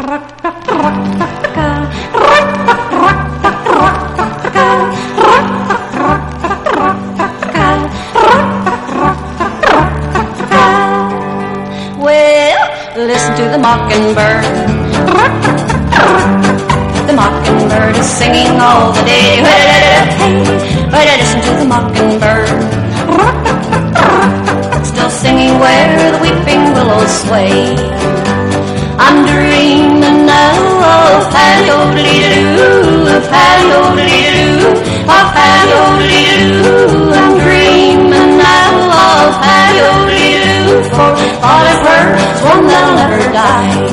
Well, listen to the mockingbird. The mockingbird is singing all the day. Hey, listen to the mockingbird. Still singing where the weeping willows sway. I'm dreaming now of Patty-o-dee-doo, Patty-o-dee-doo, of Patty-o-dee-doo. I'm dreaming now of Patty-o-dee-doo, for all of her is one that'll never die.